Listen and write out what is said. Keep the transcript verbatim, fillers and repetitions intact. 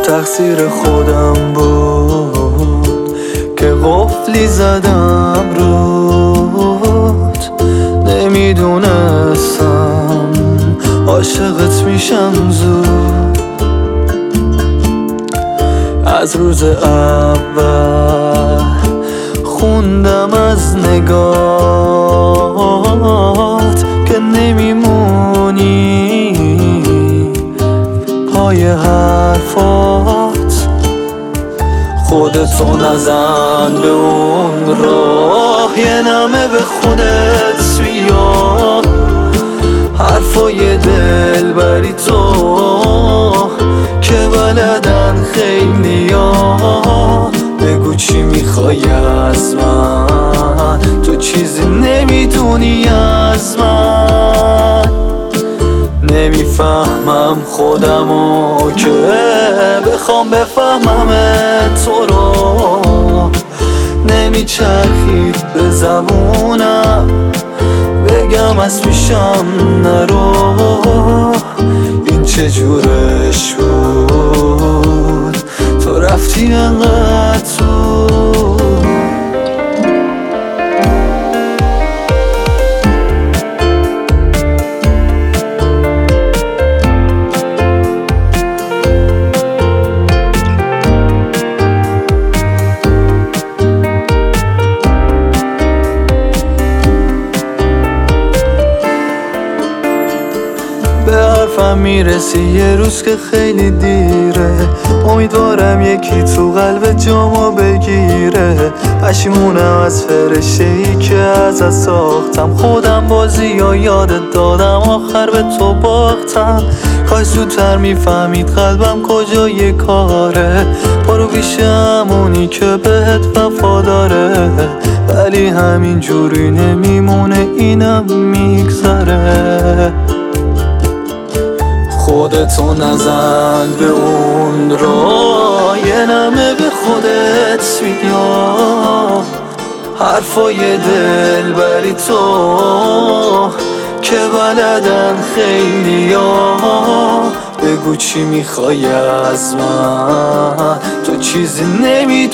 تقصیر خودم بود که قفلی زدم رود. نمیدونستم عاشقت میشم زود. از روز اول خوندم از نگات که نمیمونی پای حرفات. خودتو نزن به اون راه، یه نمه به خودت بیا. حرفای دل بری تو که بلدن خیلی ها. بگو چی میخوای از من، تو چیزی نمیدونی از من. نمیفهمم خودمو که بخوام بفهمم تو رو. نمیچرخید به زبونم بگم از پیشم نرو. این چجورش بود تو رفتی انقدر تو. به حرفم میرسی یه روز که خیلی دیره. امیدوارم یکی تو قلب جامو بگیره. پشیمونم از فرشته ای که ازت ساختم. خودم بازی ها یادت دادم، آخر به تو باختم. کاش زودتر میفهمید قلبم کجای کاره. برو پیش همونی که بهت وفاداره. ولی همین جوری نمیمونه، اینم میگذره. خودتو نزن به اون راه، یه نمه به خودت بیا. حرفای دل بری تو که بلدن خیلی ها. بگو چی میخوای از من، تو چیزی نمیدونی